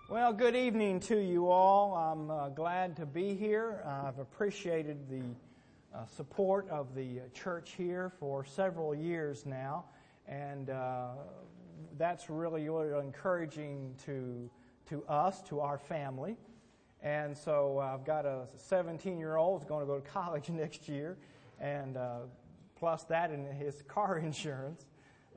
Well, good evening to you all. I'm glad to be here. I've appreciated the support of the church here for several years now, and that's really encouraging to us, to our family. And so I've got a 17-year-old who's going to go to college next year, and plus that and his car insurance,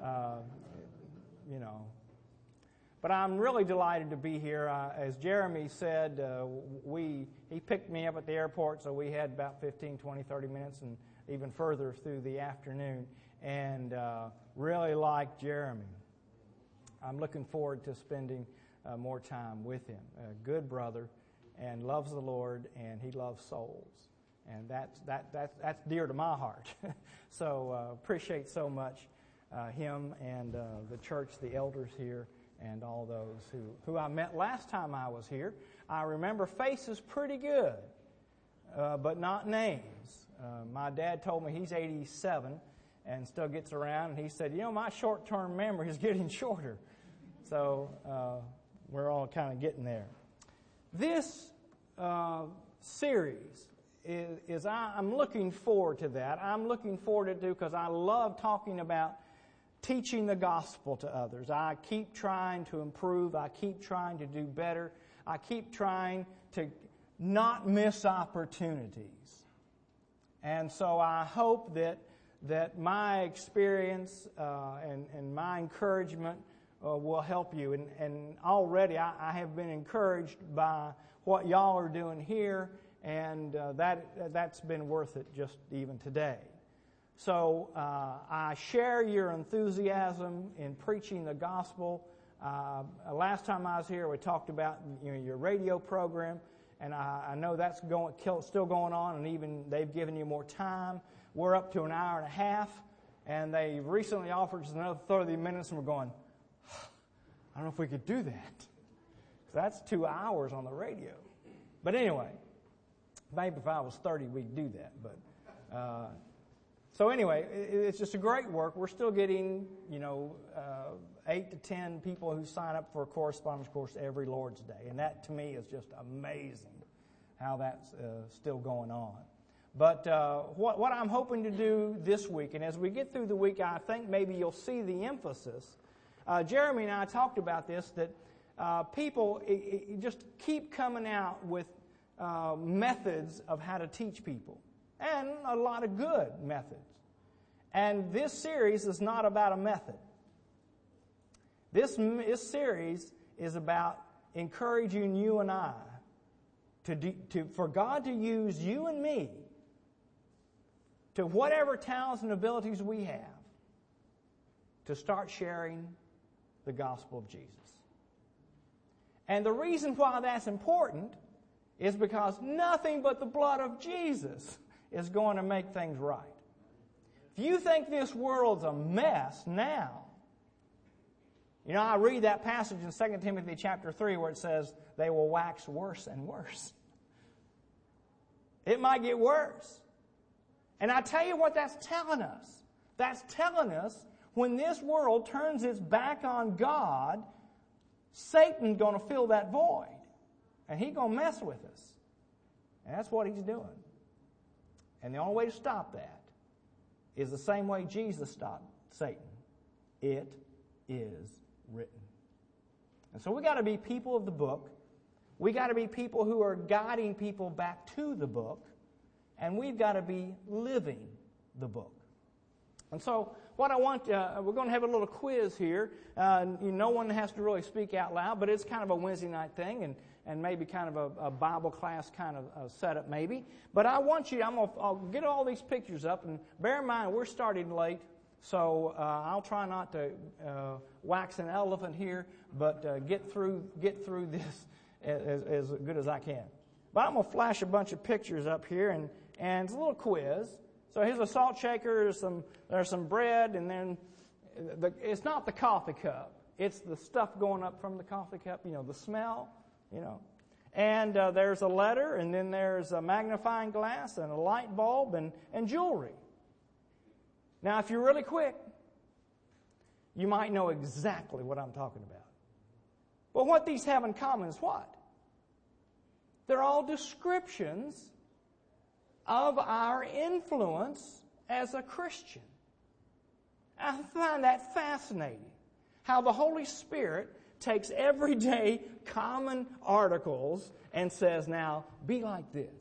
But I'm really delighted to be here. As Jeremy said, he picked me up at the airport, so we had about 15, 20, 30 minutes and even further through the afternoon, and really like Jeremy. I'm looking forward to spending more time with him. A good brother, and loves the Lord, and he loves souls. And that's dear to my heart. So appreciate so much him and the church, the elders here, and all those who I met last time I was here. I remember faces pretty good, but not names. My dad told me he's 87 and still gets around, and he said, my short-term memory is getting shorter. So we're all kind of getting there. This series I'm looking forward to that. I'm looking forward to it because I love talking about teaching the gospel to others. I keep trying to improve. I keep trying to do better. I keep trying to not miss opportunities. And so I hope that my experience and my encouragement will help you. And already I have been encouraged by what y'all are doing here, and that's been worth it just even today. So I share your enthusiasm in preaching the gospel. Last time I was here, we talked about your radio program, and I know that's still going on, and even they've given you more time. We're up to an hour and a half, and they recently offered us another 30 minutes, and we're going, I don't know if we could do that, because that's 2 hours on the radio. But anyway, maybe if I was 30, we'd do that, but... So anyway, it's just a great work. We're still getting, 8 to 10 people who sign up for a correspondence course every Lord's Day. And that, to me, is just amazing how that's still going on. But what I'm hoping to do this week, and as we get through the week, I think maybe you'll see the emphasis. Jeremy and I talked about this, that people just keep coming out with methods of how to teach people. And a lot of good methods. And this series is not about a method. This series is about encouraging you and I for God to use you and me to whatever talents and abilities we have to start sharing the gospel of Jesus. And the reason why that's important is because nothing but the blood of Jesus is going to make things right. If you think this world's a mess now, I read that passage in 2 Timothy chapter 3 where it says they will wax worse and worse. It might get worse. And I tell you what that's telling us. That's telling us when this world turns its back on God, Satan's going to fill that void. And he's going to mess with us. And that's what he's doing. And the only way to stop that is the same way Jesus stopped Satan. It is written. And so we got to be people of the book. We got to be people who are guiding people back to the book. And we've got to be living the book. And so what I want, we're going to have a little quiz here. No one has to really speak out loud, but it's kind of a Wednesday night thing and maybe kind of a Bible class kind of setup maybe. But I want you, I'll get all these pictures up, and bear in mind we're starting late, so I'll try not to wax an elephant here, but get through this as good as I can. But I'm going to flash a bunch of pictures up here, and it's a little quiz. So here's a salt shaker, there's some bread, and then it's not the coffee cup. It's the stuff going up from the coffee cup, the smell, And there's a letter, and then there's a magnifying glass, and a light bulb, and jewelry. Now, if you're really quick, you might know exactly what I'm talking about. But what these have in common is what? They're all descriptions of our influence as a Christian. I find that fascinating, how the Holy Spirit takes everyday common articles and says, now, be like this.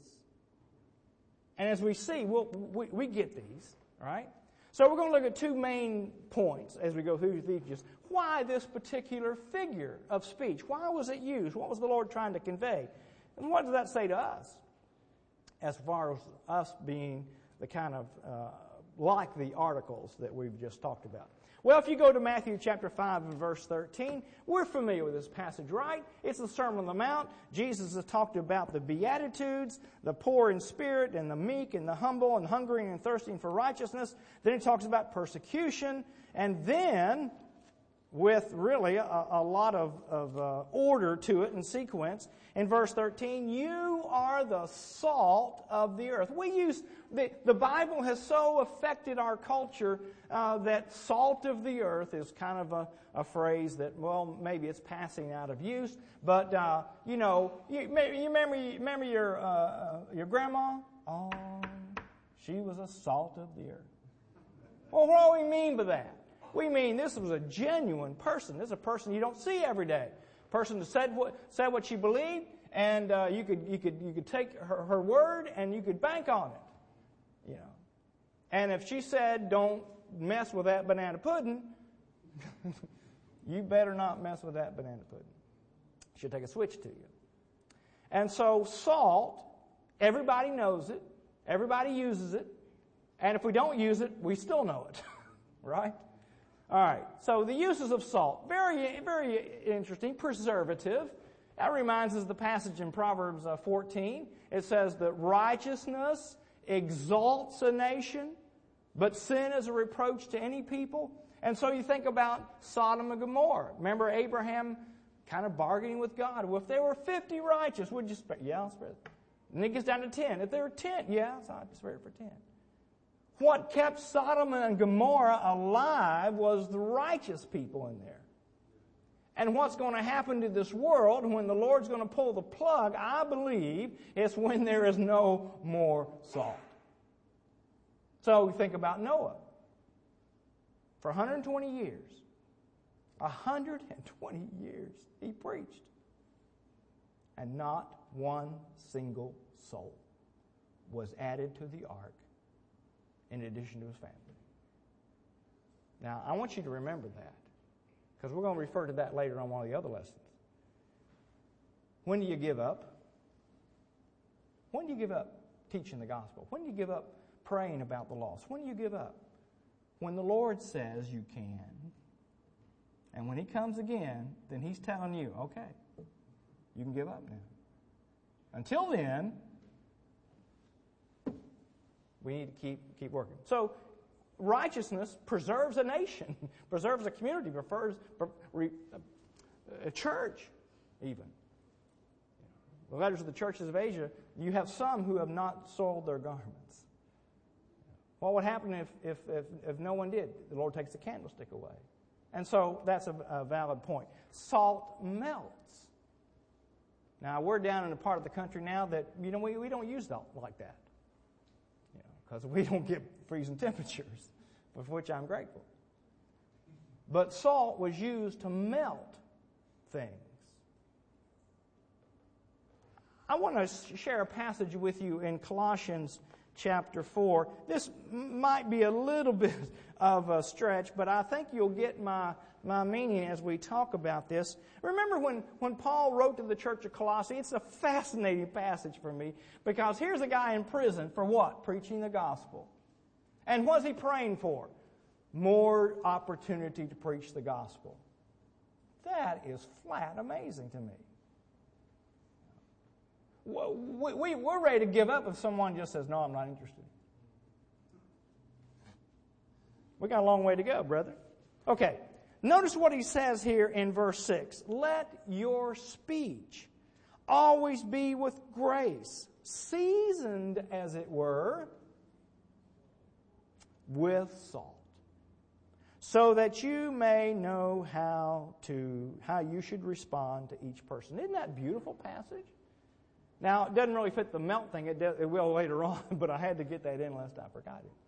And as we see, we get these, right? So we're going to look at two main points as we go through these. Why this particular figure of speech? Why was it used? What was the Lord trying to convey? And what does that say to us as far as us being the kind of like the articles that we've just talked about? Well, if you go to Matthew chapter 5 and verse 13, we're familiar with this passage, right? It's the Sermon on the Mount. Jesus has talked about the Beatitudes, the poor in spirit and the meek and the humble and hungering and thirsting for righteousness. Then he talks about persecution. And then, with really a lot of order to it and sequence, in verse 13, you are the salt of the earth. We use, the Bible has so affected our culture that salt of the earth is kind of a phrase that, well, maybe it's passing out of use. But, you remember your grandma? Oh, she was a salt of the earth. Well, what do we mean by that? We mean this was a genuine person. This is a person you don't see every day. A person that said what she believed, and you could take her word and you could bank on it. You know. And if she said, don't mess with that banana pudding, you better not mess with that banana pudding. She'll take a switch to you. And so salt, everybody knows it. Everybody uses it. And if we don't use it, we still know it. Right? All right, so the uses of salt, very, very interesting. Preservative. That reminds us of the passage in Proverbs 14. It says that righteousness exalts a nation, but sin is a reproach to any people. And so you think about Sodom and Gomorrah. Remember Abraham kind of bargaining with God. Well, if there were 50 righteous, would you spare? Yeah, I'll spare it. And it gets down to 10. If there were 10, yeah, I'll spare it for 10. What kept Sodom and Gomorrah alive was the righteous people in there. And what's going to happen to this world when the Lord's going to pull the plug, I believe, is when there is no more salt. So we think about Noah. For 120 years, 120 years, he preached. And not one single soul was added to the ark in addition to his family. Now, I want you to remember that, because we're going to refer to that later on one of the other lessons. When do you give up? When do you give up teaching the gospel? When do you give up praying about the lost? When do you give up? When the Lord says you can. And when he comes again, then he's telling you, okay, you can give up now. Until then, we need to keep working. So, righteousness preserves a nation, preserves a community, preserves a church, even. The letters of the churches of Asia, you have some who have not soiled their garments. What would happen if no one did? The Lord takes the candlestick away. And so that's a valid point. Salt melts. Now, we're down in a part of the country now that, we don't use salt like that. Because we don't get freezing temperatures, for which I'm grateful. But salt was used to melt things. I want to share a passage with you in Colossians chapter 4. This might be a little bit of a stretch, but I think you'll get my meaning as we talk about this. Remember when Paul wrote to the church of Colossae, it's a fascinating passage for me, because here's a guy in prison for what? Preaching the gospel. And what's he praying for? More opportunity to preach the gospel. That is flat amazing to me. We're ready to give up if someone just says, no, I'm not interested. We got a long way to go, brother. Okay. Notice what he says here in verse 6. Let your speech always be with grace, seasoned, as it were, with salt, so that you may know how you should respond to each person. Isn't that a beautiful passage? Now, it doesn't really fit the melt thing. It will later on, but I had to get that in lest I forgot it.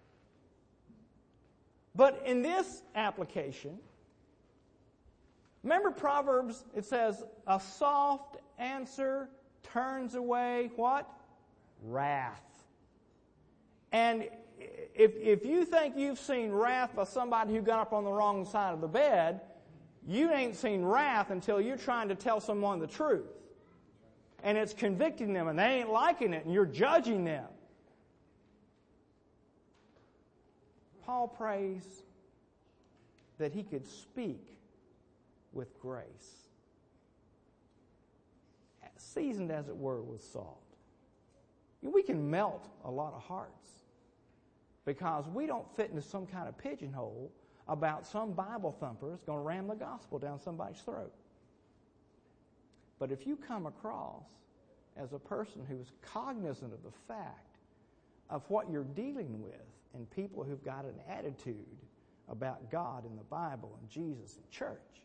But in this application, remember Proverbs, it says, a soft answer turns away what? Wrath. And if you think you've seen wrath by somebody who got up on the wrong side of the bed, you ain't seen wrath until you're trying to tell someone the truth. And it's convicting them, and they ain't liking it, and you're judging them. Paul prays that he could speak with grace, seasoned as it were with salt. We can melt a lot of hearts because we don't fit into some kind of pigeonhole about some Bible thumper that's going to ram the gospel down somebody's throat. But if you come across as a person who's cognizant of the fact of what you're dealing with in people who've got an attitude about God and the Bible and Jesus and church,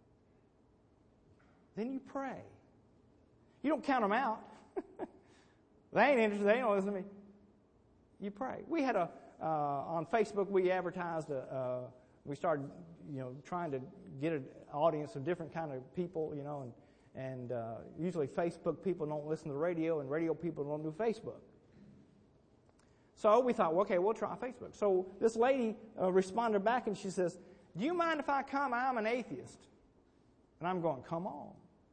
then you pray. You don't count them out. They ain't interested. They don't listen to me. You pray. We had on Facebook, we advertised, we started, trying to get an audience of different kind of people, and usually Facebook people don't listen to the radio, and radio people don't do Facebook. So we thought, well, okay, we'll try Facebook. So this lady responded back, and she says, do you mind if I come? I'm an atheist. And I'm going, come on.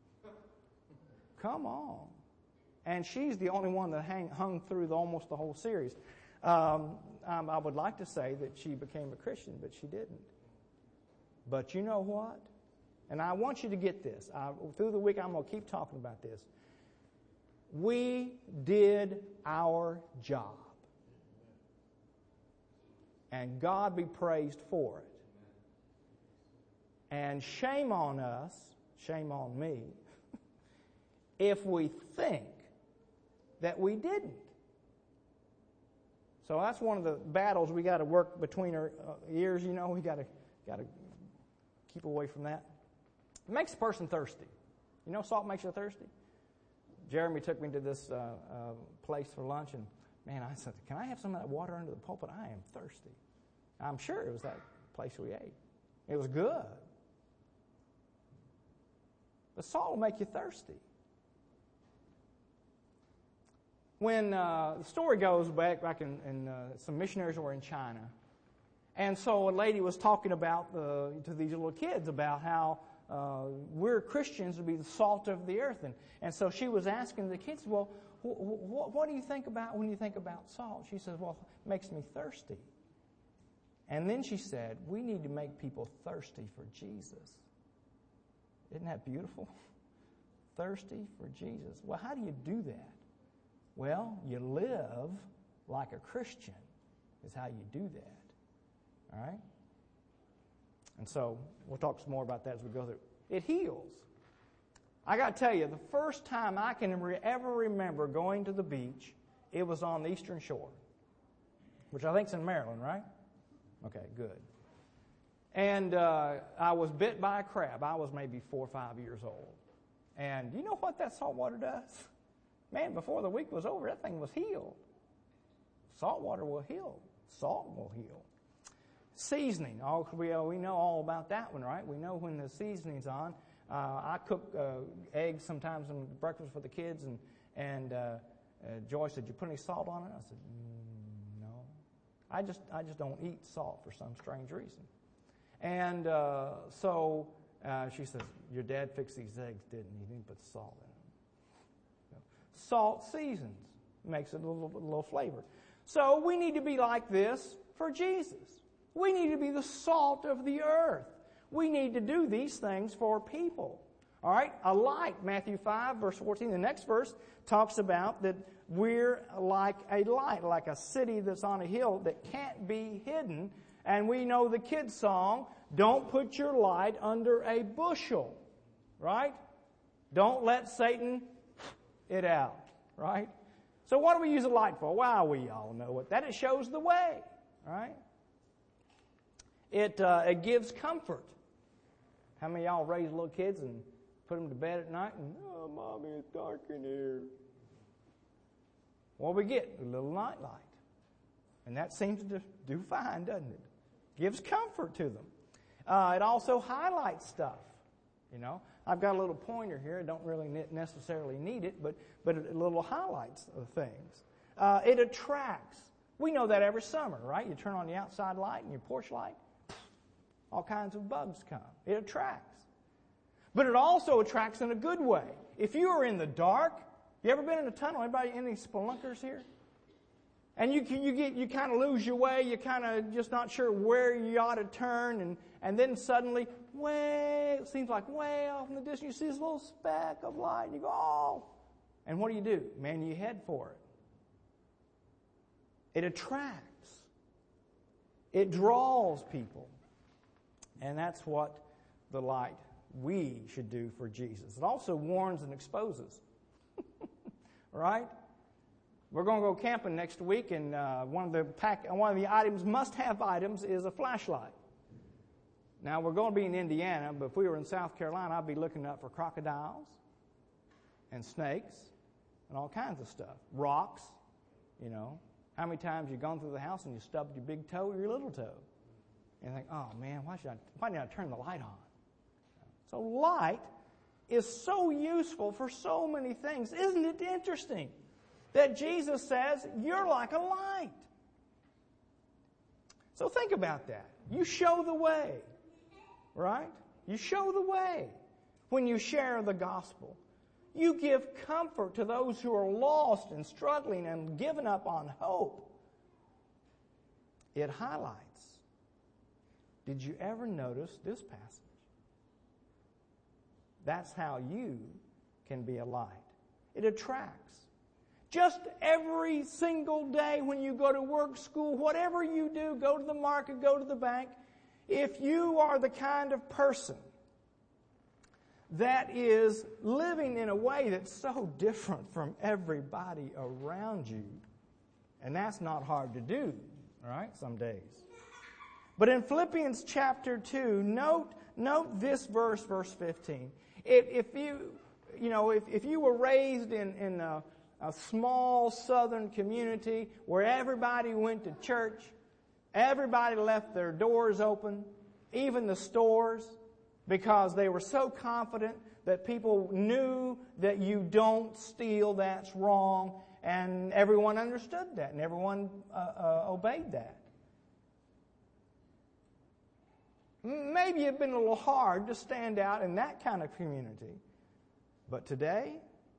Come on. And she's the only one that hung through almost the whole series. I would like to say that she became a Christian, but she didn't. But you know what? And I want you to get this. Through the week, I'm going to keep talking about this. We did our job. And God be praised for it. And shame on us, shame on me, if we think that we didn't. So that's one of the battles we got to work between our ears. We got to keep away from that. It makes a person thirsty. Salt makes you thirsty. Jeremy took me to this place for lunch, and man, I said, "Can I have some of that water under the pulpit? I am thirsty." I'm sure it was that place we ate. It was good. But salt will make you thirsty. When the story goes back in some missionaries were in China, and so a lady was talking about to these little kids about how we're Christians to be the salt of the earth, and so she was asking the kids, well, what do you think about when you think about salt? She says, well, it makes me thirsty. And then she said, we need to make people thirsty for Jesus. Isn't that beautiful? Thirsty for Jesus. Well, how do you do that? Well, you live like a Christian is how you do that. All right? And so we'll talk some more about that as we go through. It heals. I got to tell you, the first time I can ever remember going to the beach, it was on the Eastern Shore, which I think is in Maryland, right? Okay, good. And I was bit by a crab. I was maybe 4 or 5 years old. And you know what that salt water does? Man, before the week was over, that thing was healed. Salt water will heal. Salt will heal. Seasoning. We know all about that one, right? We know when the seasoning's on. I cook eggs sometimes in breakfast for the kids, and Joy said, "Did you put any salt on it?" I said, "No. I just don't eat salt for some strange reason." And so she says, "Your dad fixed these eggs, didn't he? He didn't put salt in them." Salt seasons, makes it a little flavor. So we need to be like this for Jesus. We need to be the salt of the earth. We need to do these things for people. All right? A light, Matthew 5, verse 14. The next verse talks about that we're like a light, like a city that's on a hill that can't be hidden. And we know the kids' song, don't put your light under a bushel. Right? Don't let Satan it out. Right? So what do we use a light for? Well, we all know it. That it shows the way. Right? It gives comfort. How many of y'all raise little kids and put them to bed at night and, oh, Mommy, it's dark in here. What we get? A little night light. And that seems to do fine, doesn't it? Gives comfort to them. It also highlights stuff. You know, I've got a little pointer here. I don't really necessarily need it, but it little highlights of things. It attracts. We know that every summer, right? You turn on the outside light and your porch light, all kinds of bugs come. It attracts. But it also attracts in a good way. If you are in the dark, you ever been in a tunnel? Anybody, any spelunkers here? And you kind of lose your way. You're kind of just not sure where you ought to turn. And then suddenly, it seems like way off in the distance, you see this little speck of light. And you go, oh. And what do? Man, you head for it. It attracts. It draws people. And that's what the light we should do for Jesus. It also warns and exposes. Right? We're going to go camping next week, and one of the items, must-have items, is a flashlight. Now, we're going to be in Indiana, but if we were in South Carolina, I'd be looking up for crocodiles and snakes and all kinds of stuff. Rocks, you know. How many times you've gone through the house and you stubbed your big toe or your little toe? And you think, oh, man, why did I turn the light on? So light is so useful for so many things. Isn't it interesting that Jesus says, you're like a light? So think about that. You show the way, right? You show the way when you share the gospel. You give comfort to those who are lost and struggling and given up on hope. It highlights. Did you ever notice this passage? That's how you can be a light. It attracts. Just every single day when you go to work, school, whatever you do, go to the market, go to the bank, if you are the kind of person that is living in a way that's so different from everybody around you, and that's not hard to do, right, some days. But in Philippians chapter 2, note this verse 15. If you were raised in a small southern community where everybody went to church, everybody left their doors open, even the stores, because they were so confident that people knew that you don't steal, that's wrong, and everyone understood that, and everyone obeyed that. Maybe it'd been a little hard to stand out in that kind of community. But today,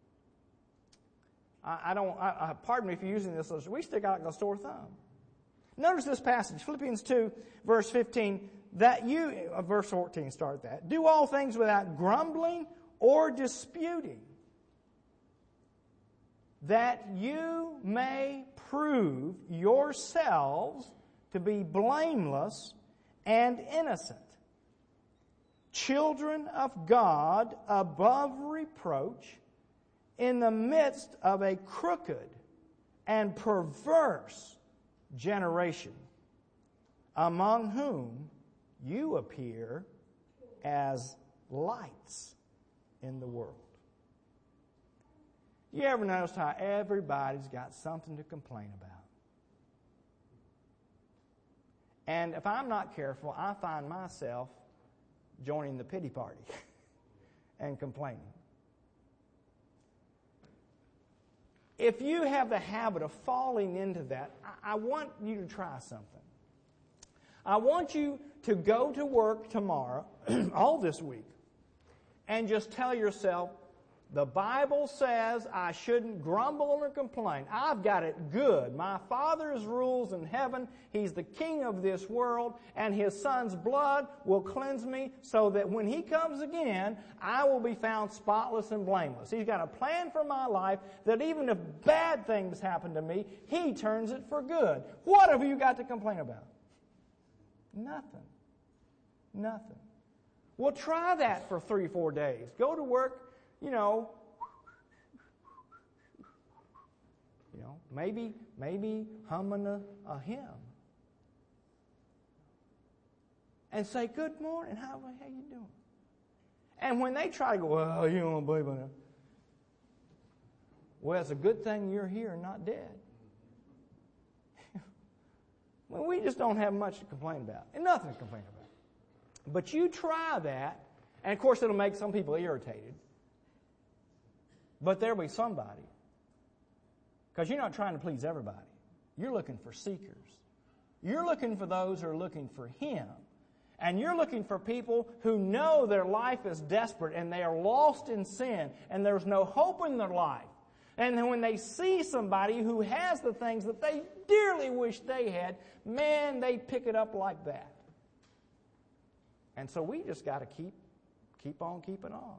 pardon me if you're using this illustration, we stick out like a sore thumb. Notice this passage, Philippians 2, verse 15, verse 14, start that. Do all things without grumbling or disputing, that you may prove yourselves to be blameless and innocent, children of God above reproach, in the midst of a crooked and perverse generation, among whom you appear as lights in the world. You ever noticed how everybody's got something to complain about? And if I'm not careful, I find myself joining the pity party and complaining. If you have the habit of falling into that, I want you to try something. I want you to go to work tomorrow, all this week, and just tell yourself, the Bible says I shouldn't grumble or complain. I've got it good. My Father's rules in heaven. He's the King of this world, and His Son's blood will cleanse me so that when He comes again, I will be found spotless and blameless. He's got a plan for my life that even if bad things happen to me, He turns it for good. What have you got to complain about? Nothing. Nothing. Well, try that for 3-4 days. Go to work. Maybe humming a hymn. and say, good morning, how you doing? And when they try to go, well, you don't believe in it. Well, it's a good thing you're here and not dead. Well, we just don't have much to complain about. And nothing to complain about. But you try that, and of course it'll make some people irritated. But there'll be somebody. Because you're not trying to please everybody. You're looking for seekers. You're looking for those who are looking for Him. And you're looking for people who know their life is desperate and they are lost in sin and there's no hope in their life. And then when they see somebody who has the things that they dearly wish they had, man, they pick it up like that. And so we just got to keep on keeping on.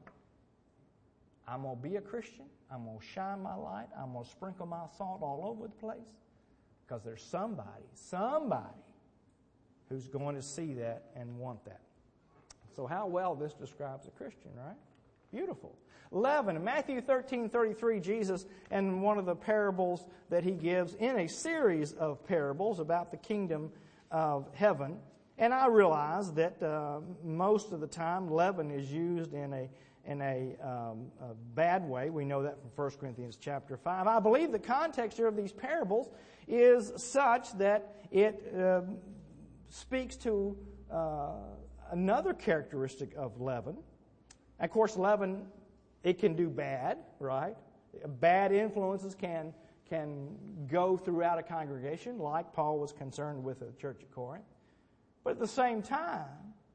I'm going to be a Christian. I'm going to shine my light. I'm going to sprinkle my salt all over the place. Because there's somebody who's going to see that and want that. So how well this describes a Christian, right? Beautiful. 11, in Matthew 13:33, Jesus, in one of the parables that He gives in a series of parables about the kingdom of heaven, and I realize that most of the time leaven is used in a bad way. We know that from 1 Corinthians chapter 5. I believe the context here of these parables is such that it speaks to another characteristic of leaven. Of course, leaven, it can do bad, right? Bad influences can go throughout a congregation, like Paul was concerned with the church at Corinth. But at the same time,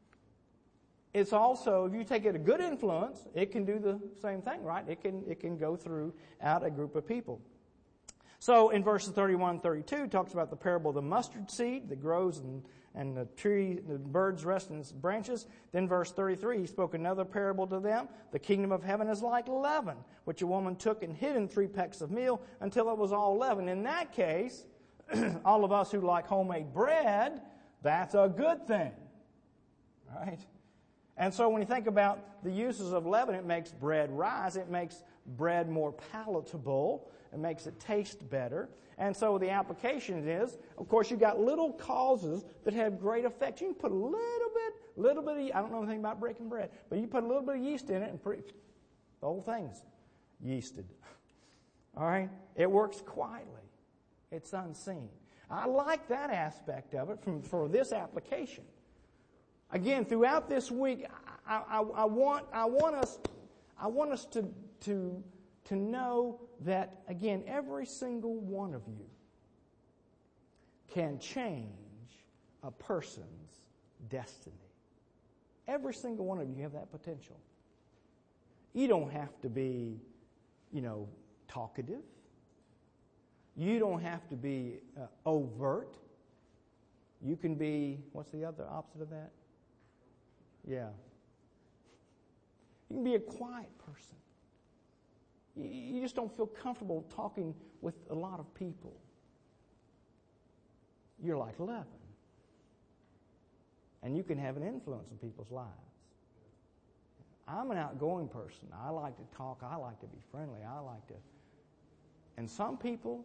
it's also, if you take it a good influence, it can do the same thing, right? It can go throughout a group of people. So in verses 31 and 32, it talks about the parable of the mustard seed that grows and the tree, the birds rest in its branches. Then verse 33, He spoke another parable to them. The kingdom of heaven is like leaven, which a woman took and hid in 3 pecks of meal until it was all leavened. In that case, all of us who like homemade bread, that's a good thing, right? And so when you think about the uses of leaven, it makes bread rise. It makes bread more palatable. It makes it taste better. And so the application is, of course, you've got little causes that have great effects. You can put a little bit of, I don't know anything about breaking bread, but you put a little bit of yeast in it and the whole thing's yeasted. All right? It works quietly. It's unseen. I like that aspect of it for this application. Again, throughout this week, I want us to know that, again, every single one of you can change a person's destiny. Every single one of you have that potential. You don't have to be, talkative. You don't have to be overt. You can be, what's the other opposite of that? Yeah. You can be a quiet person. You just don't feel comfortable talking with a lot of people. You're like leaven. And you can have an influence in people's lives. I'm an outgoing person. I like to talk. I like to be friendly. And some people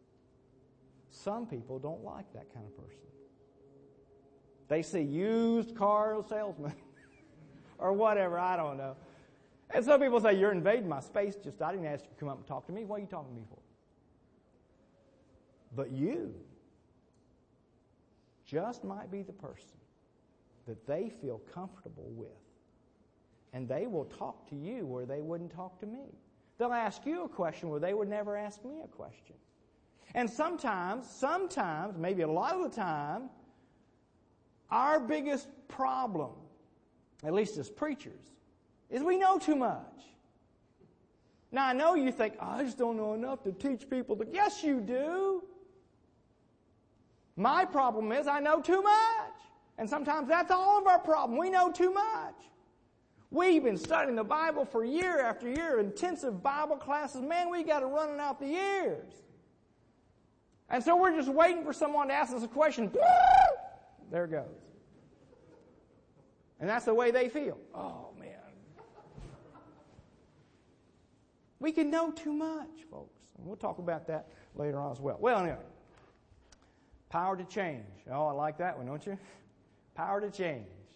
don't like that kind of person. They see used car salesman or whatever, I don't know. And some people say, you're invading my space. I didn't ask you to come up and talk to me. What are you talking to me for? But you just might be the person that they feel comfortable with. And they will talk to you where they wouldn't talk to me. They'll ask you a question where they would never ask me a question. And sometimes, maybe a lot of the time, our biggest problem, at least as preachers, is we know too much. Now, I know you think, I just don't know enough to teach people. Yes, you do. My problem is I know too much. And sometimes that's all of our problem. We know too much. We've been studying the Bible for year after year, intensive Bible classes. Man, we got it running out the years. And so we're just waiting for someone to ask us a question. There it goes. And that's the way they feel. Oh, man. We can know too much, folks. And we'll talk about that later on as well. Well, anyway. Power to change. Oh, I like that one, don't you? Power to change.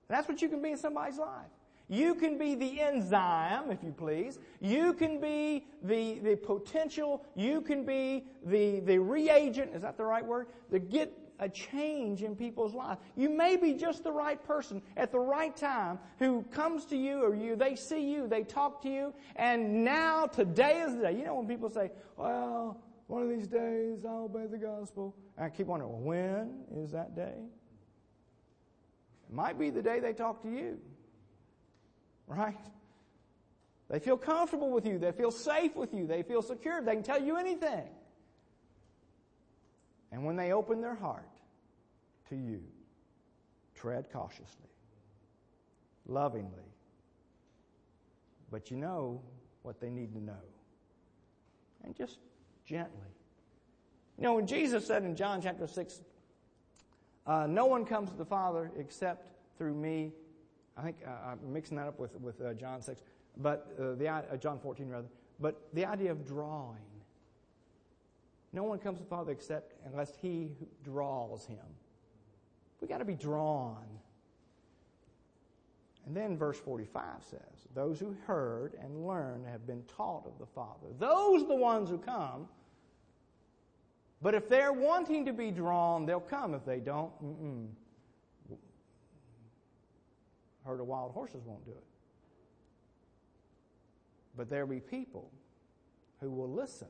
That's what you can be in somebody's life. You can be the enzyme, if you please. You can be the potential. You can be the reagent, is that the right word? To get a change in people's lives. You may be just the right person at the right time who comes to you or they see you, they talk to you, and now today is the day. You know when people say, well, one of these days I'll obey the gospel. And I keep wondering, well, when is that day? It might be the day they talk to you. Right? They feel comfortable with you. They feel safe with you. They feel secure. They can tell you anything. And when they open their heart to you, tread cautiously, lovingly. But you know what they need to know. And just gently. You know, when Jesus said in John chapter 6, no one comes to the Father except through me. I think I'm mixing that up with John 6, but John 14 rather. But the idea of drawing. No one comes to the Father except unless He draws him. We got to be drawn. And then verse 45 says, those who heard and learned have been taught of the Father. Those are the ones who come. But if they're wanting to be drawn, they'll come. If they don't, herd of wild horses won't do it. But there'll be people who will listen.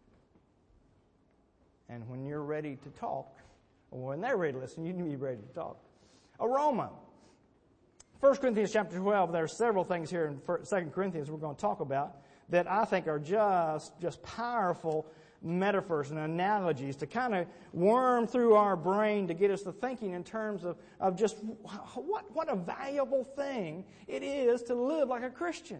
And when you're ready to talk, or when they're ready to listen, you need to be ready to talk. Aroma. 1 Corinthians chapter 12, there are several things here in 2 Corinthians we're going to talk about that I think are just powerful metaphors and analogies to kind of worm through our brain to get us to thinking in terms of just what a valuable thing it is to live like a Christian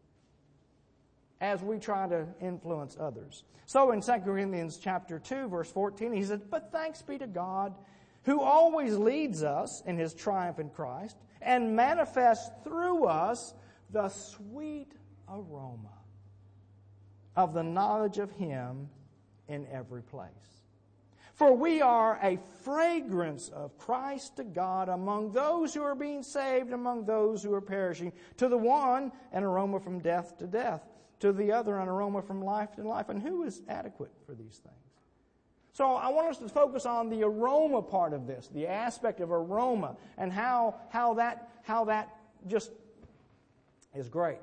as we try to influence others. So in 2 Corinthians chapter 2, verse 14, he said, but thanks be to God who always leads us in His triumph in Christ and manifests through us the sweet aroma of the knowledge of Him in every place. For we are a fragrance of Christ to God among those who are being saved, among those who are perishing. To the one, an aroma from death to death. To the other, an aroma from life to life. And who is adequate for these things? So I want us to focus on the aroma part of this, the aspect of aroma, and how that just is great.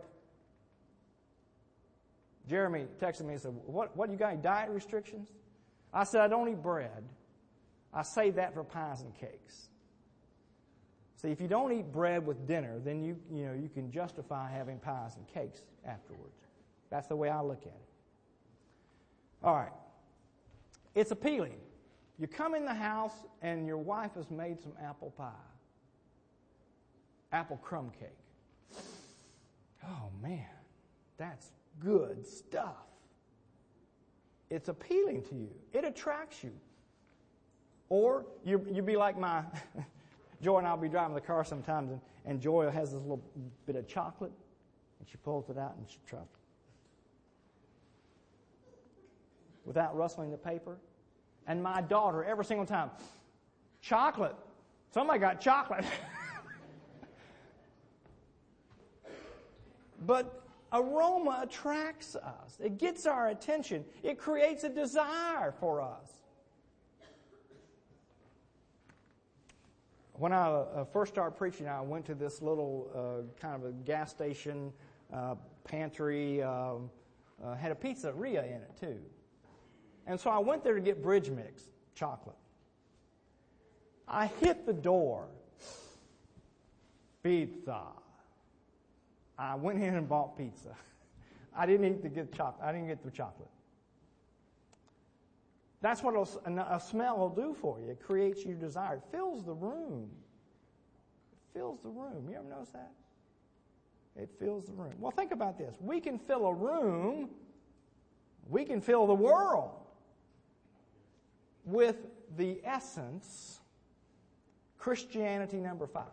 Jeremy texted me and said, what you got, any diet restrictions? I said, I don't eat bread. I save that for pies and cakes. See, if you don't eat bread with dinner, then you can justify having pies and cakes afterwards. That's the way I look at it. All right. It's appealing. You come in the house and your wife has made some apple pie. Apple crumb cake. Oh, man. That's good stuff. It's appealing to you. It attracts you. Or you'd be like my Joy and I'll be driving the car sometimes, and Joy has this little bit of chocolate, and she pulls it out and she tries without rustling the paper. And my daughter, every single time, chocolate. Somebody got chocolate. But aroma attracts us. It gets our attention. It creates a desire for us. When I first started preaching, I went to this little kind of a gas station pantry, had a pizzeria in it too. And so I went there to get bridge mix chocolate. I hit the door. Pizza. I went in and bought pizza. I didn't get chocolate. I didn't get the chocolate. That's what a smell will do for you. It creates your desire. It fills the room. It fills the room. You ever notice that? It fills the room. Well, think about this. We can fill a room. We can fill the world with the essence, Christianity number 5.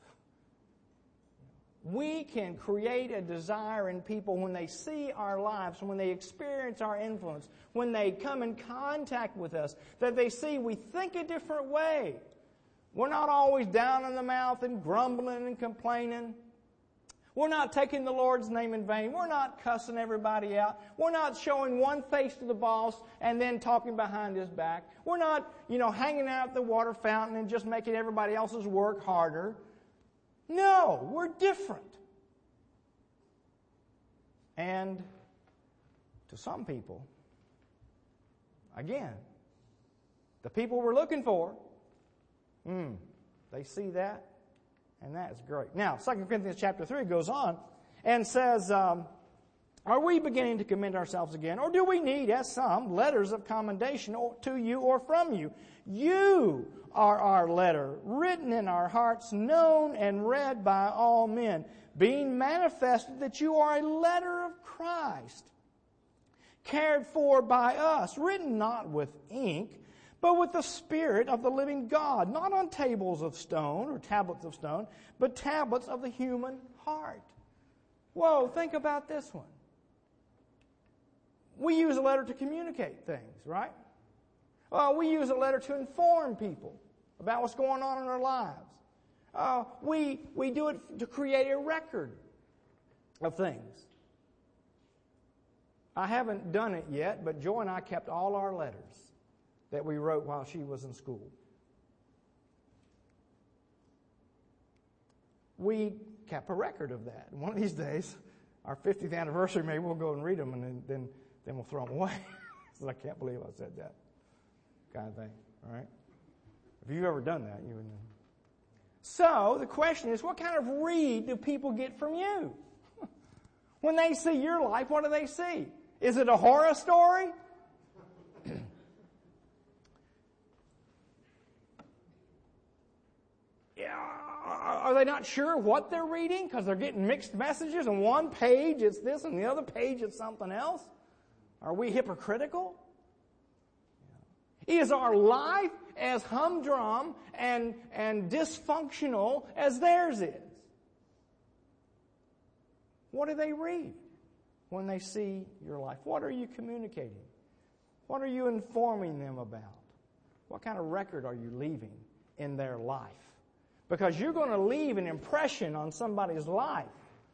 We can create a desire in people when they see our lives, when they experience our influence, when they come in contact with us, that they see we think a different way. We're not always down in the mouth and grumbling and complaining. We're not taking the Lord's name in vain. We're not cussing everybody out. We're not showing one face to the boss and then talking behind his back. We're not, hanging out at the water fountain and just making everybody else's work harder. No, we're different. And to some people, again, the people we're looking for, they see that, and that's great. Now, 2 Corinthians chapter 3 goes on and says, are we beginning to commend ourselves again, or do we need, as some, letters of commendation to you or from you? You are our letter, written in our hearts, known and read by all men, being manifested that you are a letter of Christ, cared for by us, written not with ink, but with the Spirit of the living God, not on tables of stone or tablets of stone, but tablets of the human heart. Whoa, think about this one. We use a letter to communicate things, right? Well, we use a letter to inform people about what's going on in our lives. We do it to create a record of things. I haven't done it yet, but Joy and I kept all our letters that we wrote while she was in school. We kept a record of that. One of these days, our 50th anniversary, maybe we'll go and read them, and then we'll throw them away. So I can't believe I said that kind of thing. All right? If you've ever done that, you would know. So the question is, what kind of read do people get from you? When they see your life, what do they see? Is it a horror story? Are they not sure what they're reading because they're getting mixed messages? On one page it's this and the other page it's something else? Are we hypocritical? Is our life as humdrum and dysfunctional as theirs is? What do they read when they see your life? What are you communicating? What are you informing them about? What kind of record are you leaving in their life? Because you're going to leave an impression on somebody's life.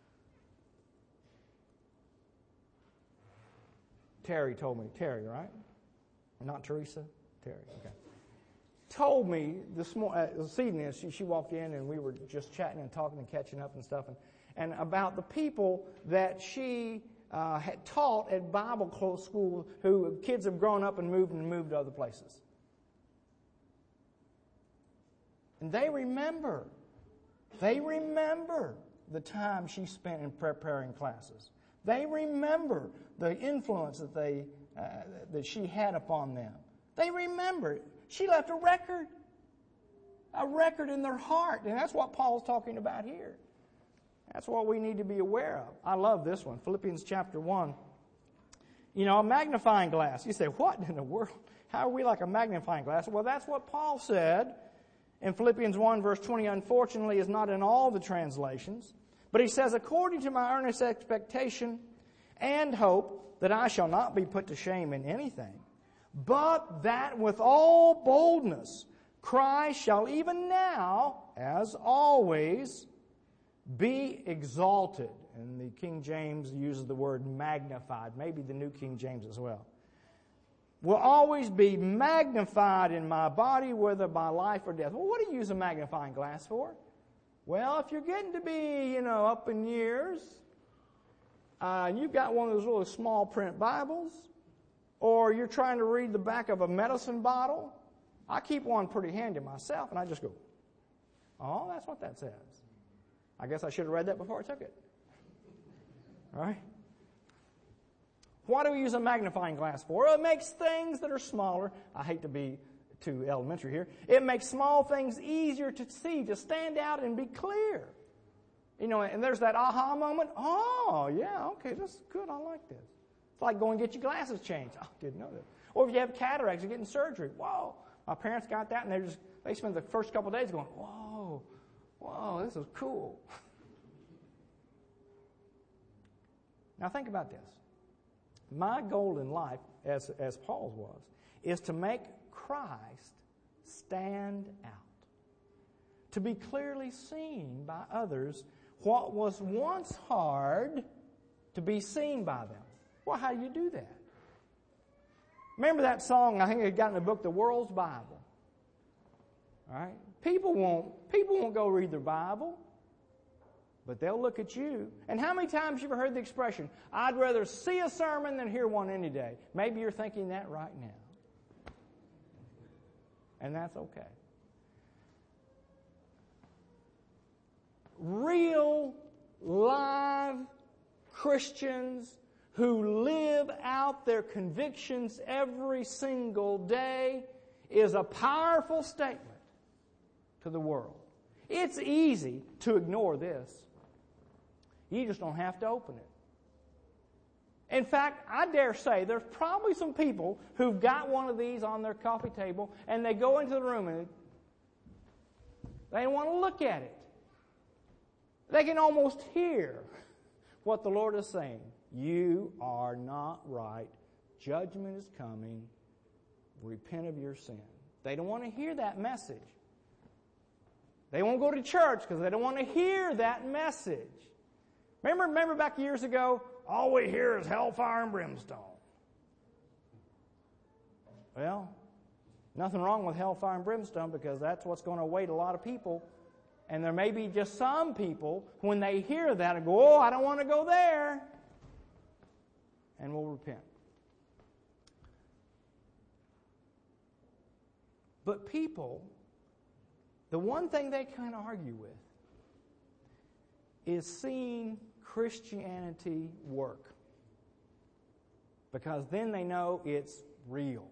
Terry told me. Terry, right? Not Teresa? Terry, okay. Told me this evening, she walked in and we were just chatting and talking and catching up and stuff, and about the people that she had taught at Bible school who kids have grown up and moved to other places. And they remember the time she spent in preparing classes. They remember the influence that she had upon them. They remember it. She left a record in their heart. And that's what Paul's talking about here. That's what we need to be aware of. I love this one, Philippians chapter 1. A magnifying glass. You say, what in the world? How are we like a magnifying glass? Well, that's what Paul said in Philippians 1 verse 20. Unfortunately, is not in all the translations. But he says, according to my earnest expectation and hope that I shall not be put to shame in anything, but that with all boldness Christ shall even now, as always, be exalted. And the King James uses the word magnified, maybe the New King James as well. Will always be magnified in my body, whether by life or death. Well, what do you use a magnifying glass for? Well, if you're getting to be, up in years, you've got one of those little small print Bibles, or you're trying to read the back of a medicine bottle. I keep one pretty handy myself, and I just go, oh, that's what that says. I guess I should have read that before I took it. All right? Why do we use a magnifying glass for? Well, it makes things that are smaller. I hate to be too elementary here. It makes small things easier to see, to stand out and be clear. And there's that aha moment. Oh, yeah, okay, this is good. I like this. It's like going to get your glasses changed. Oh, didn't know that. Or if you have cataracts, you're getting surgery. Whoa, my parents got that, and they spent the first couple of days going, whoa, this is cool. Now think about this. My goal in life, as Paul's was, is to make Christ stand out. to be clearly seen by others what was once hard to be seen by them. Well, how do you do that? Remember that song, I think it got in the book, The World's Bible. All right? People won't go read their Bible, but they'll look at you. And how many times have you ever heard the expression, I'd rather see a sermon than hear one any day? Maybe you're thinking that right now. And that's okay. Real, live Christians who live out their convictions every single day is a powerful statement to the world. It's easy to ignore this. You just don't have to open it. In fact, I dare say there's probably some people who've got one of these on their coffee table and they go into the room and they don't want to look at it. They can almost hear what the Lord is saying. You are not right. Judgment is coming. Repent of your sin. They don't want to hear that message. They won't go to church because they don't want to hear that message. Remember back years ago, all we hear is hellfire and brimstone. Well, nothing wrong with hellfire and brimstone because that's what's going to await a lot of people. And there may be just some people, when they hear that, and go, oh, I don't want to go there, and will repent. But people, the one thing they kind of argue with is seeing Christianity work. Because then they know it's real.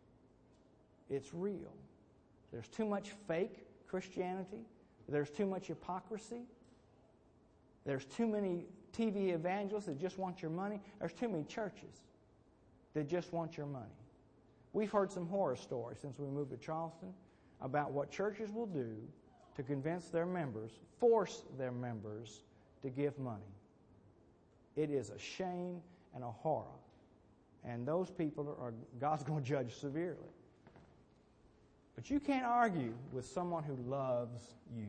It's real. There's too much fake Christianity. There's too much hypocrisy. There's too many TV evangelists that just want your money. There's too many churches that just want your money. We've heard some horror stories since we moved to Charleston about what churches will do to convince their members, force their members to give money. It is a shame and a horror. And those people God's going to judge severely. But you can't argue with someone who loves you,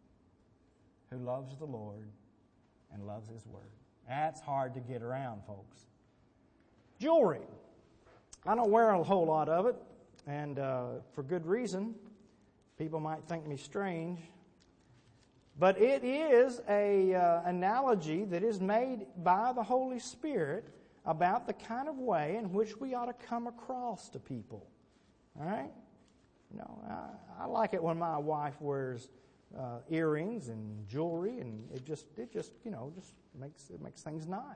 who loves the Lord and loves His Word. That's hard to get around, folks. Jewelry. I don't wear a whole lot of it, and for good reason. People might think me strange. But it is an analogy that is made by the Holy Spirit about the kind of way in which we ought to come across to people. All right? You know, I like it when my wife wears earrings and jewelry, and it just makes things nice.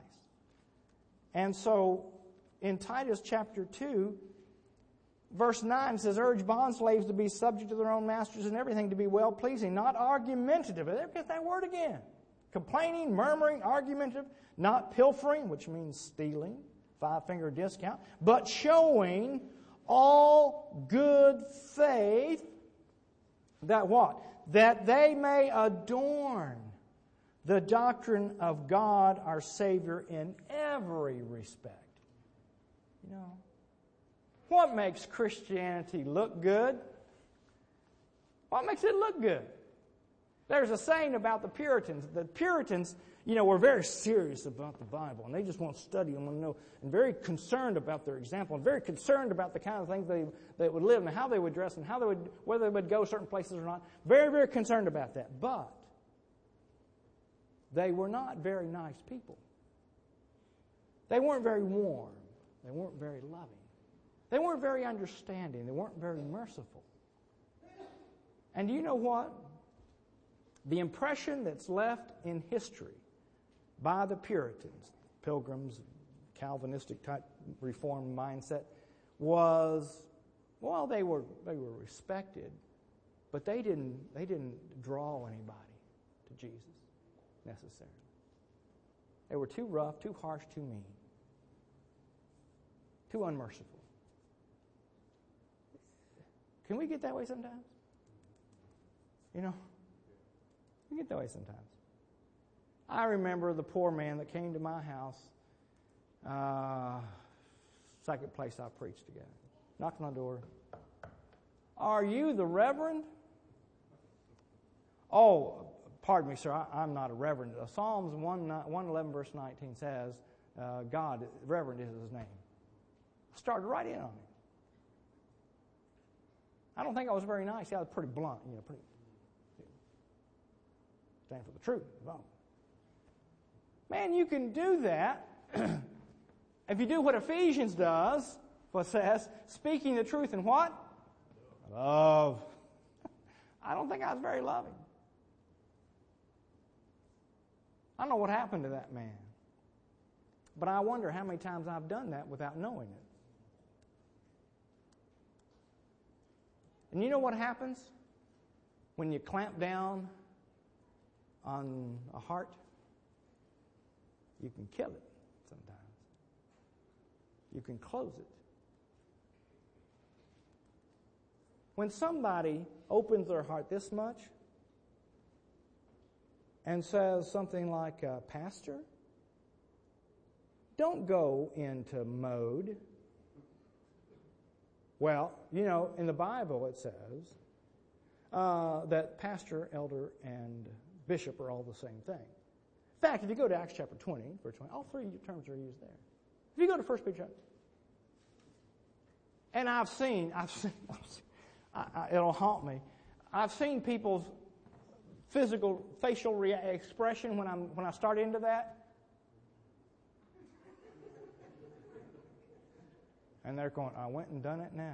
And so, in Titus chapter 2, verse 9 says, urge bondslaves to be subject to their own masters in everything, to be well-pleasing, not argumentative. There, get that word again. Complaining, murmuring, argumentative, not pilfering, which means stealing, 5-finger discount, but showing all good faith, that what? That they may adorn the doctrine of God our Savior in every respect. You know, what makes Christianity look good? What makes it look good? There's a saying about the Puritans. The Puritans, were very serious about the Bible, and they just want to study them and very concerned about their example, and very concerned about the kind of things they would live and how they would dress and whether they would go certain places or not. Very, very concerned about that. But they were not very nice people. They weren't very warm. They weren't very loving. They weren't very understanding. They weren't very merciful. And do you know what? The impression that's left in history by the Puritans, Pilgrims, Calvinistic type Reformed mindset, was, well, they were respected, but they didn't draw anybody to Jesus necessarily. They were too rough, too harsh, too mean, too unmerciful. Can we get that way sometimes? We get that way sometimes. I remember the poor man that came to my house, second place I preached together. Knocked on the door. Are you the Reverend? Oh, pardon me, sir, I'm not a reverend. Psalms 111 verse 19 says, God, reverend is his name. I started right in on him. I don't think I was very nice. I was pretty blunt, pretty stand for the truth. Well, man, you can do that if you do what Ephesians does, what says, speaking the truth in what? Love. I don't think I was very loving. I don't know what happened to that man. But I wonder how many times I've done that without knowing it. And you know what happens when you clamp down on a heart? You can kill it sometimes. You can close it. When somebody opens their heart this much and says something like, Pastor, don't go into mode. Well, in the Bible it says that pastor, elder, and bishop are all the same thing. In fact, if you go to Acts chapter 20, verse 20, all three terms are used there. If you go to 1 Peter, and I've seen, it'll haunt me. I've seen people's facial expression when I start into that. And they're going, I went and done it now.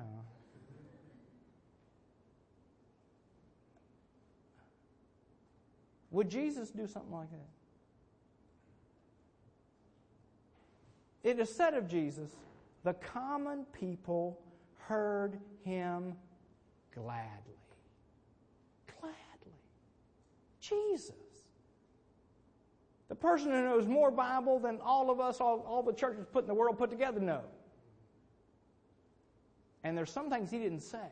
Would Jesus do something like that? It is said of Jesus, the common people heard him gladly. Gladly. Jesus. The person who knows more Bible than all of us, all the churches put in the world put together know. And there's some things he didn't say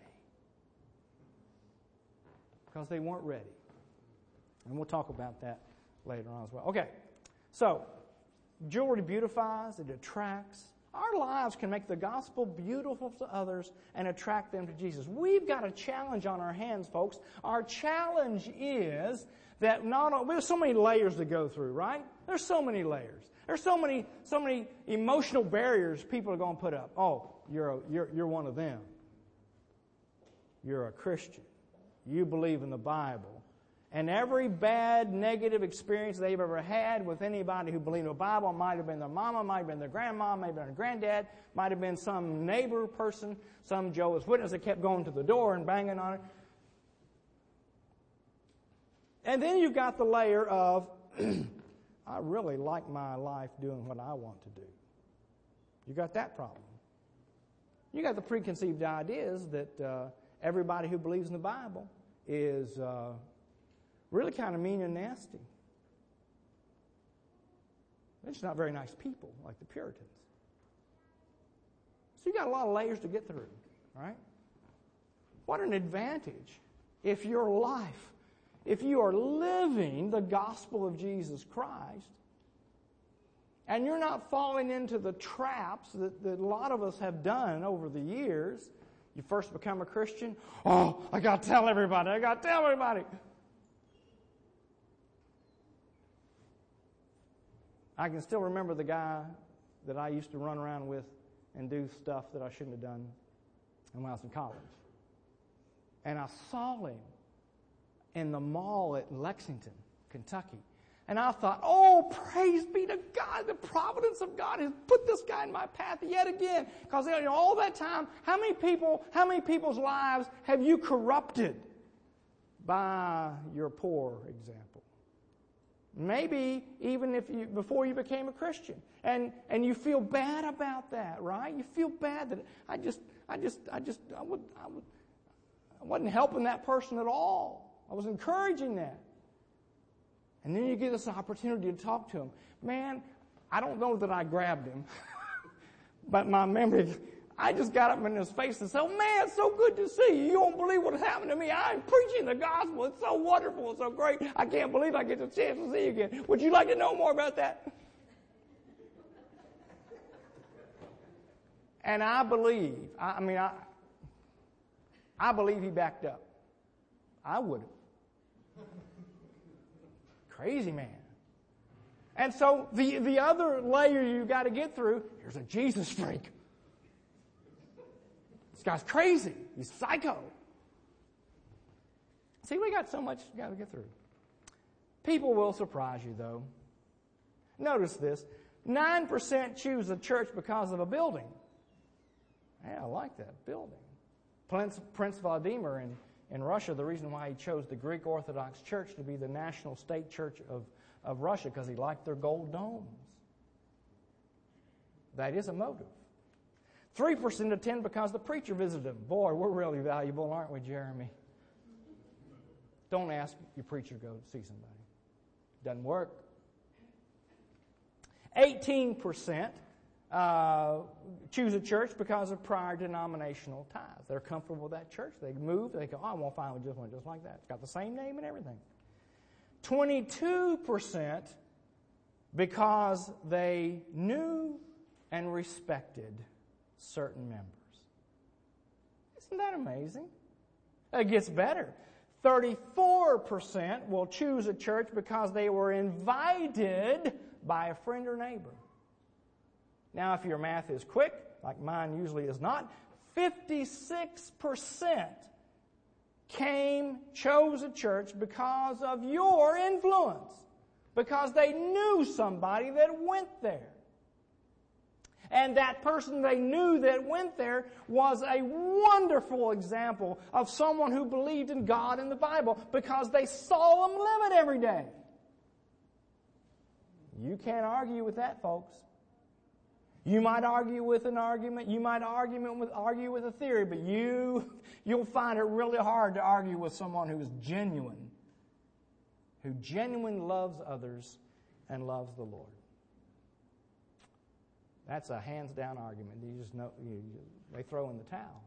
because they weren't ready. And we'll talk about that later on as well. Okay, so jewelry beautifies, it attracts. Our lives can make the gospel beautiful to others and attract them to Jesus. We've got a challenge on our hands, folks. Our challenge is that there's so many layers to go through, right? There's so many layers. There's so many emotional barriers people are going to put up. Oh, you're one of them. You're a Christian. You believe in the Bible. And every bad, negative experience they've ever had with anybody who believed in the Bible might have been their mama, might have been their grandma, might have been their granddad, might have been some neighbor person, some Jehovah's Witness that kept going to the door and banging on it. And then you've got the layer of, I really like my life doing what I want to do. You got that problem. You got the preconceived ideas that everybody who believes in the Bible is really kind of mean and nasty. They're just not very nice people, like the Puritans. So you got a lot of layers to get through, right? What an advantage if your life, if you are living the gospel of Jesus Christ, and you're not falling into the traps that a lot of us have done over the years. You first become a Christian. Oh, I got to tell everybody. I got to tell everybody. I can still remember the guy that I used to run around with and do stuff that I shouldn't have done when I was in college. And I saw him in the mall at Lexington, Kentucky. And I thought, oh, praise be to God. The providence of God has put this guy in my path yet again. Because all that time, how many people's lives have you corrupted by your poor example? Maybe even before you became a Christian. And you feel bad about that, right? You feel bad that I wasn't helping that person at all. I was encouraging that. And then you get this opportunity to talk to him. Man, I don't know that I grabbed him. But my memory, I just got up in his face and said, oh, man, it's so good to see you. You don't believe what has happened to me. I'm preaching the gospel. It's so wonderful. It's so great. I can't believe I get the chance to see you again. Would you like to know more about that? And I believe, I believe he backed up. I would have. crazy man. And so the other layer you got to get through, here's a Jesus freak. This guy's crazy. He's psycho. See, we got so much you got to get through. People will surprise you, though. Notice this. 9% choose a church because of a building. Yeah, I like that, building. Prince Vladimir in Russia, the reason why he chose the Greek Orthodox Church to be the national state church of Russia, because he liked their gold domes. That is a motive. 3% attend because the preacher visited them. Boy, we're really valuable, aren't we, Jeremy? Don't ask your preacher to go see somebody. Doesn't work. 18% choose a church because of prior denominational ties. They're comfortable with that church. They move. They go, I won't find one just like that. It's got the same name and everything. 22% because they knew and respected certain members. Isn't that amazing? It gets better. 34% will choose a church because they were invited by a friend or neighbor. Now, if your math is quick, like mine usually is not, 56% chose a church because of your influence, because they knew somebody that went there. And that person they knew that went there was a wonderful example of someone who believed in God and the Bible because they saw them live it every day. You can't argue with that, folks. You might argue with an argument. You might argue with a theory, but you'll find it really hard to argue with someone who is genuine, who genuinely loves others and loves the Lord. That's a hands-down argument. You just know they throw in the towel.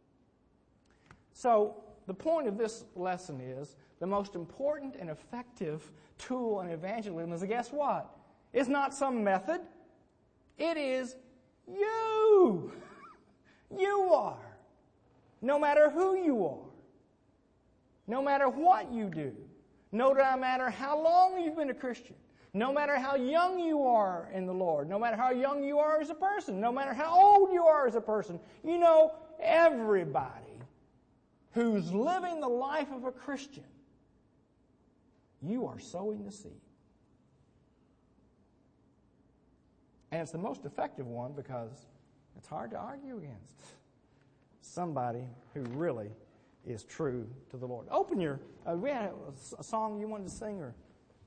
So the point of this lesson is the most important and effective tool in evangelism is, guess what? It's not some method. It is you. You are. No matter who you are. No matter what you do. No matter how long you've been a Christian. No matter how young you are in the Lord. No matter how young you are as a person. No matter how old you are as a person. You know, everybody who's living the life of a Christian, you are sowing the seed. And it's the most effective one because it's hard to argue against somebody who really is true to the Lord. Open your, we had a song you wanted to sing, or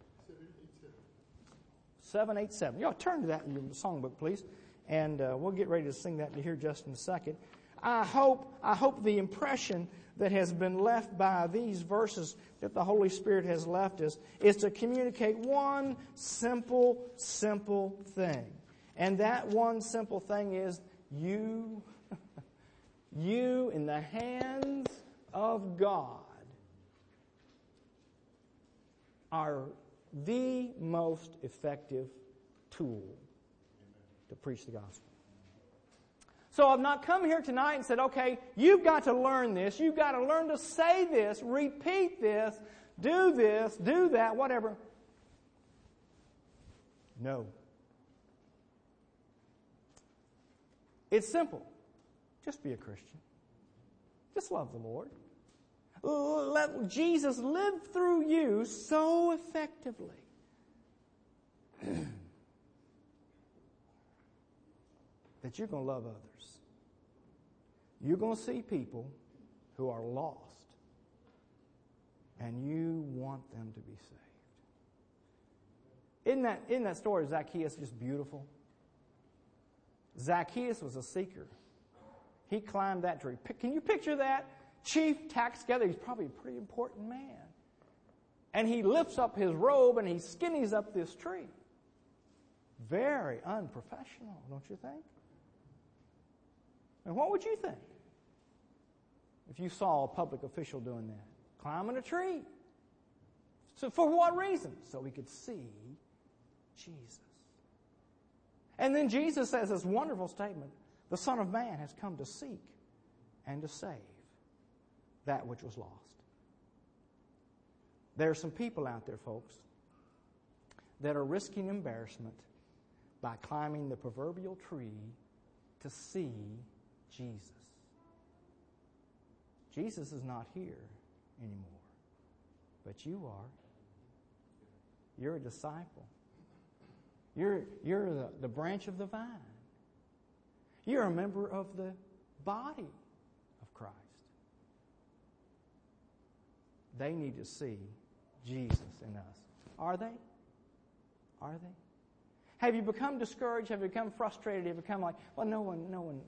787. Y'all turn to that in your songbook, please, and we'll get ready to sing that here just in a second. I hope the impression that has been left by these verses that the Holy Spirit has left us is to communicate one simple thing. And that one simple thing is you in the hands of God are the most effective tool to preach the gospel. So I've not come here tonight and said, okay, you've got to learn this. You've got to learn to say this, repeat this, do that, whatever. No. It's simple. Just be a Christian. Just love the Lord. Let Jesus live through you so effectively that you're going to love others. You're going to see people who are lost, and you want them to be saved. Isn't that story of Zacchaeus just beautiful? Zacchaeus was a seeker. He climbed that tree. Can you picture that? Chief tax gatherer. He's probably a pretty important man. And he lifts up his robe and he skinnies up this tree. Very unprofessional, don't you think? And what would you think if you saw a public official doing that? Climbing a tree. So for what reason? So he could see Jesus. And then Jesus says this wonderful statement, the Son of Man has come to seek and to save that which was lost. There are some people out there, folks, that are risking embarrassment by climbing the proverbial tree to see Jesus. Jesus is not here anymore, but you are. You're a disciple. You're the branch of the vine. You're a member of the body of Christ. They need to see Jesus in us. Are they? Are they? Have you become discouraged? Have you become frustrated? Have you become like, well, no one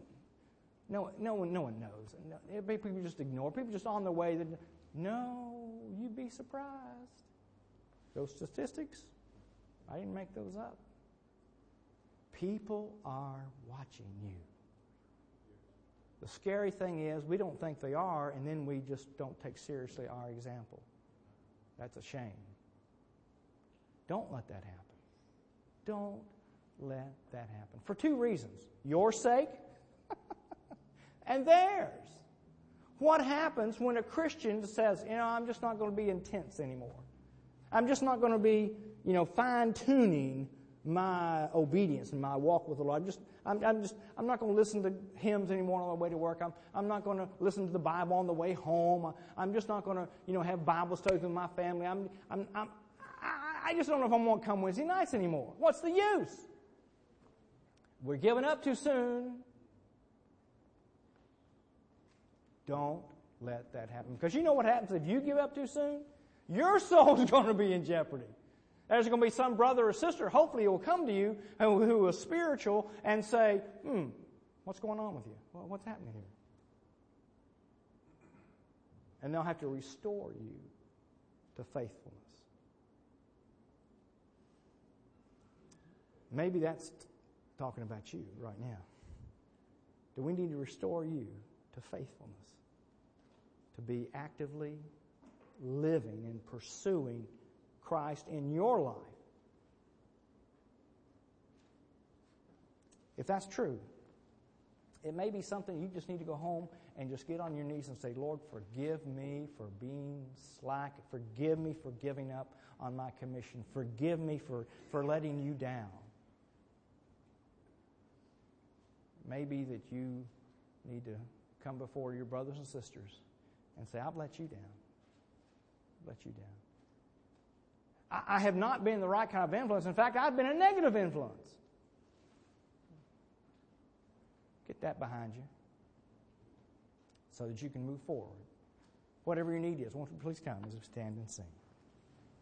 knows. People just ignore. People just on their way. No, you'd be surprised. Those statistics, I didn't make those up. People are watching you. The scary thing is we don't think they are, and then we just don't take seriously our example. That's a shame. Don't let that happen. Don't let that happen. For two reasons. Your sake and theirs. What happens when a Christian says, I'm just not going to be intense anymore. I'm just not going to be, fine-tuning my obedience and my walk with the Lord. I'm not going to listen to hymns anymore on the way to work. I'm not going to listen to the Bible on the way home. I'm just not going to, have Bible studies with my family. I just don't know if I'm going to come Wednesday nights anymore. What's the use? We're giving up too soon. Don't let that happen. Because you know what happens if you give up too soon? Your soul's going to be in jeopardy. There's going to be some brother or sister, hopefully, who will come to you who is spiritual and say, what's going on with you? Well, what's happening here? And they'll have to restore you to faithfulness. Maybe that's talking about you right now. Do we need to restore you to faithfulness? To be actively living and pursuing Christ in your life. If that's true, it may be something you just need to go home and just get on your knees and say, Lord, forgive me for being slack. Forgive me for giving up on my commission. Forgive me for letting you down. Maybe that you need to come before your brothers and sisters and say, I've let you down. I've let you down. I have not been the right kind of influence. In fact, I've been a negative influence. Get that behind you so that you can move forward. Whatever your need is, won't you please come as we stand and sing.